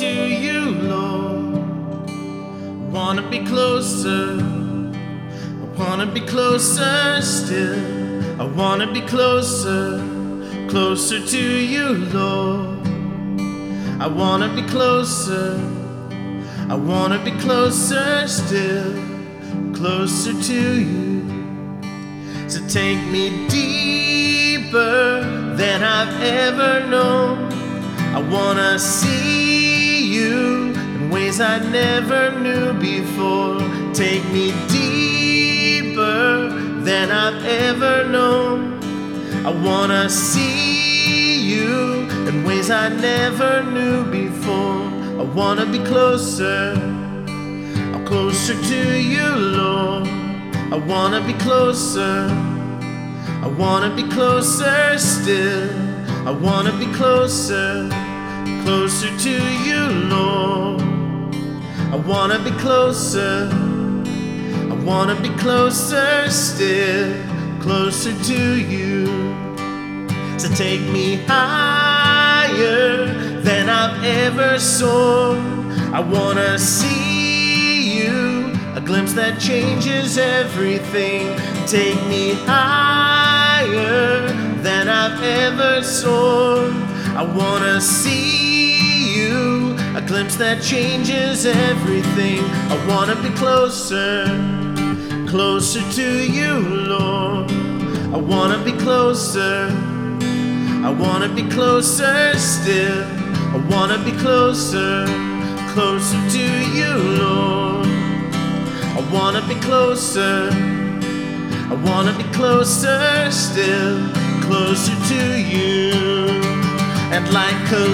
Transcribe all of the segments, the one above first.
you, Lord. Wanna be closer. I wanna be closer still. I wanna be closer, closer to you, Lord. I wanna be closer. I wanna be closer still, closer to you. So take me deeper than I've ever known. I wanna see you in ways I never knew before. Take me deeper than I've ever known. I wanna see you in ways I never knew before. I wanna be closer, closer to you, Lord. I wanna be closer. I wanna be closer still. I wanna be closer, closer to you, Lord. I wanna be closer. I wanna be closer still, closer to you. So take me higher than I've ever soared. I wanna see you, a glimpse that changes everything. Take me higher than I've ever soared. I wanna see you, a glimpse that changes everything. I wanna be closer, closer to you, Lord. I wanna be closer. I wanna be closer still. I wanna be closer, closer to you, Lord. I wanna be closer. I wanna be closer still, closer to you. And like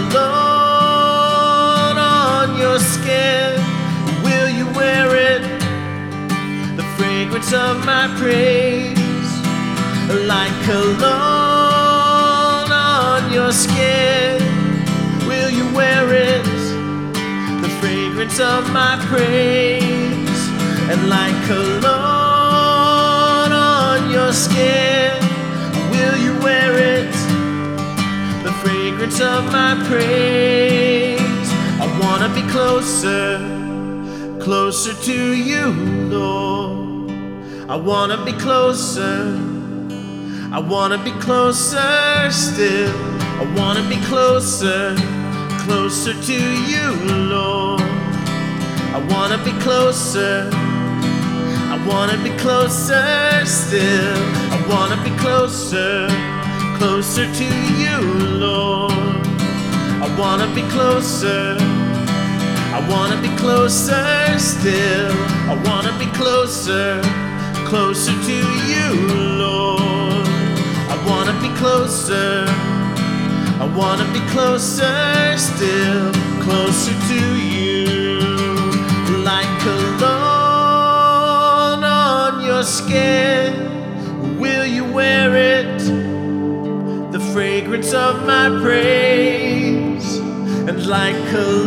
cologne on your skin, will you wear it? The fragrance of my praise. Like cologne on your skin, will you wear it? The fragrance of my praise. And like cologne on your skin, will you wear it? The fragrance of my praise. I wanna be closer, closer to you, Lord. I wanna be closer. I wanna be closer still. I wanna be closer, closer to you, Lord. I wanna be closer. I wanna be closer still. I wanna be closer, closer to you, Lord. I wanna be closer. I wanna be closer still. I wanna be closer, closer to you, Lord. I wanna be closer. I wanna be closer still, closer to you. Like cologne on your skin, will you wear it? The fragrance of my praise. And like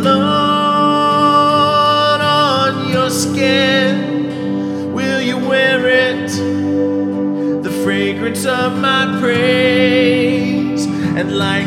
cologne on your skin, will you wear it? The fragrance of my praise. And like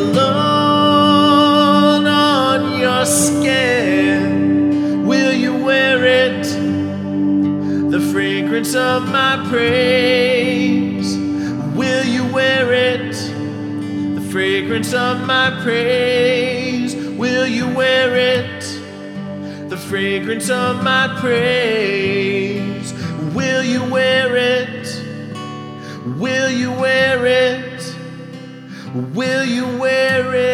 cologne on your skin, will you wear it? The fragrance of my praise. Will you wear it? The fragrance of my praise. Will you wear it? The fragrance of my praise. Will you wear it? Will you wear it? Will you wear it?